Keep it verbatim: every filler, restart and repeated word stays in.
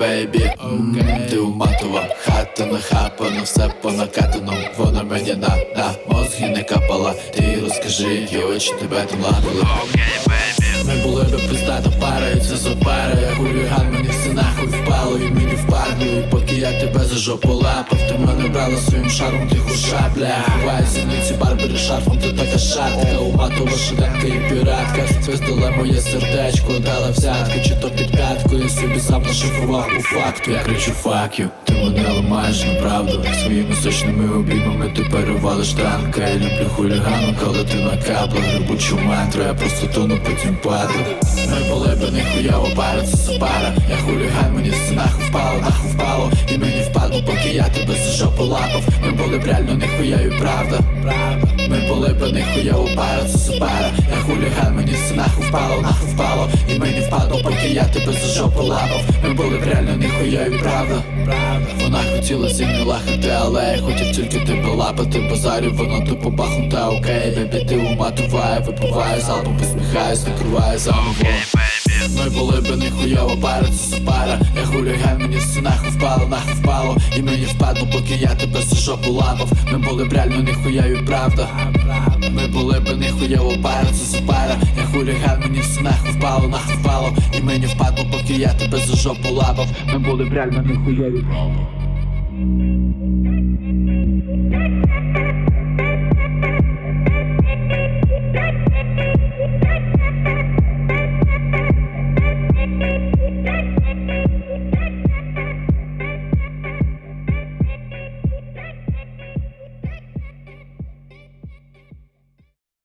бейбі, mm, ти уматова, хата нахапана, все по накатаному. Вона мені на, на мозги не капала. Ти розкажи, їй очі тебе там ладили. Ми були би пиздата пара, і це за пара. Я хуліган, мені все нахуй впало, і мені впадло. І поки я тебе за жопу лапав, ти мене брала своїм шаром, ти хуша, бля. Ховай зіниці, барбери шарфом, ти така шатка. Уматова шиденка і піратка. Спиздила моє сердечко, дала взятки, чи то під п'ятку. Я собі сам нашифрував по факту. Я кричу fuck you, ти мене ламаєш на правду. Своїми сочними обіймами ти перевалиш танка. Я люблю хулігану, коли ти на каплах. Грибучу мантру, я просто тону, потім падаю. Ми були б ніхуяво пара, це за пара. Я хуліган, мені все нахуй впало, нахуй впало. І мені впадло, поки я тебе за жопу лапав. Ми були б реально ніхуяю, правда. Ми були б ніхуяво пара, це за пара. Я хуліган, мені все нахуй впало, нахуй впало. І мені впадло, поки я тебе за жопу лапав. Ми були б реально ніхуяю, правда. Вона хотіла зі мною лахати, але я хотів тільки тебе лапати. Базарю, воно тупо бахнута, окей. Бебі, ти уматуває, випиває залпом, посміхаюсь, накриває замовом. Ми були б ніхуява пара, це за пара. Я хуліган, мені все нахуй впало, нахуй впало. І мені впадло, поки я тебе за жопу лапав. Ми були б реально ніхуяю, правда. Ми були б ніхуява пара, це за пара. Я хуліган, мені все нахуй впало, нахуй впало. І мені впадло, поки я тебе за жопу лапав. Ми були б реально ніхуяю, правда.